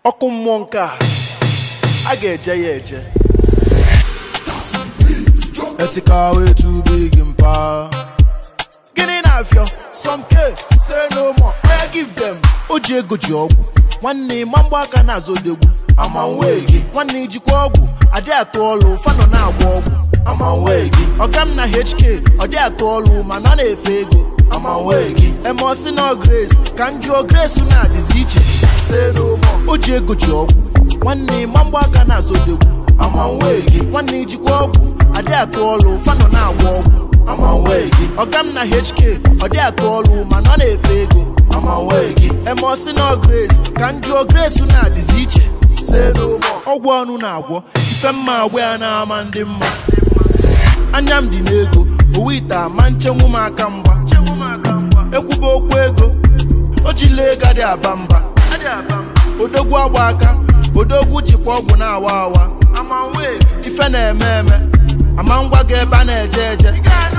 ọkụ mmụọ nke a ga-eje ya eje. Ethical way too big in power. Gịnị na-afịọ? Some K say no more. I give them. Oji ego ji ọgwụ. Nwanne ma mgba aka na-azụ odegwu. Ama nwe gị. Nwanne jikwa ọgwụ. Adị atụ ọlụ. Fano na-agba ọgwụ. Ama nwe gị. Ọga m na HK. Ọ dị atụ ọlụ ma nọ na-efe ego. Ama nwe gị. Emosi no grace. Ka njụọ grace na-adịzi iche. Say no more. Oji ego ji ọgwụ. Nwanne ma mgba aka na-azụ odegwu. Ama nwe gị. Nwanne jikwa ọgwụ. Adị atụ ọlụ. Fano na-agba ọgwụ. Ama nwe gị. Ọga m na HK. Ọ dị atụ ọlụ ma nọ na-efe ego. Ama nwe gị. Emosi no grace. Ka njụọ grace na-adịzi iche. Say no more. Ọgwụ ọnụ na-agwọ. Ife mma agwa ya na-ama ndị mma. Anya m dị n'ego. Owu ite ama nchenwu m aka mgba. Ekwube okwu ego. O jila ego adị aba mba. Odogwu agba aka. Odogwu jikwa ọgwụ na-awa awa. Ife na-eme eme. Ama ngwa gị ebe a na-eje eje.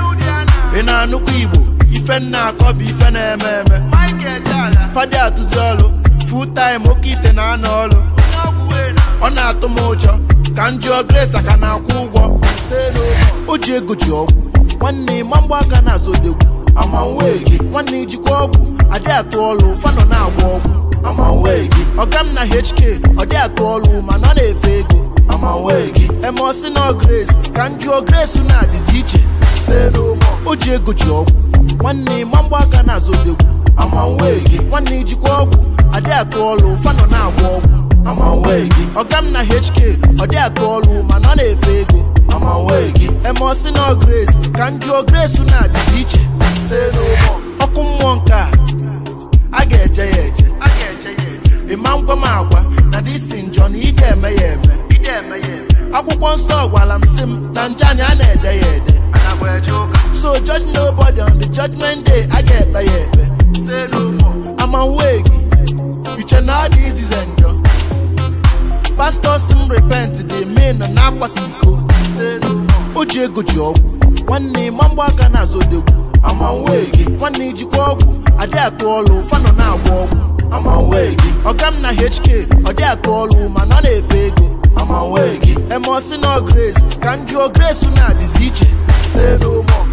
Ị na-anụkwa Igbo. Ife nna akọ bụ ife na-eme eme. Fadị atụzi ọlụ. Full time oke ite na-anọ ọlụ. Ọ na-atụ m ụjọ. Ka njụọ Grace aka na-akwụ ụgwọ. O ji ego ji ọgwụ. Nwanne ma mgba aka na-azụ odegwu. Ama nwe gị. Nwanne jikwa ọgwụ. Adị atụ ọlụ. Fano na-agba ọgwụ. Ama nwe gị. Ọga m na HK. Ọ dị atụ ọlụ ma nọ na-efe ego. Ama nwe gị. Emosi no grace. Ka njụọ Grace na-adịzi iche. Say no more. O ji ego ji ọgwụ. Nwanne ma mgba aka na-azụ odegwu. Ama nwe gị. Nwanne jikwa ọgwụ. Adị atụ ọlụ. Fano na-agba ọgwụ. Ama nwe gị. Ọga m na HK. Ọ dị atụ ọlụ ma nọ na-efe ego. Ama nwe gị. Emosi no grace. Ka njụọ Grace na-adịzi iche. Say no more. Ọkụ mmụọ nke a ga-eje ya eje. Ịma ngwa m agwa na disi njọ na ide eme ya eme. Akwụkwọ nsọ gwara m sị m na njani a na-ede ya ede. So judge nobody on the judgment day. A ga-ekpe ya ekpe. Say no more. Ama nwe gị. Iche na ọ dị izize njọ. Pastors m repent dị mee na na-akwasị iko. O ji ego ji ọgwụ. Nwanne ma mgba aka na-azụ odegwu. Ama nwe gị. Nwanne jikwa ọgwụ. Adị atụ ọlụ. Fano na-agba ọgwụ. Ama nwe gị. Ọga m na HK. Ọ dị atụ ọlụ ma nọ na-efe ego. Ama nwe gị. Emosi no grace. Ka njụọ Grace na-adịzi iche. Say no more.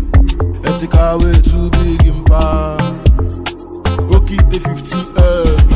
Ethical way too big in power. Okite 50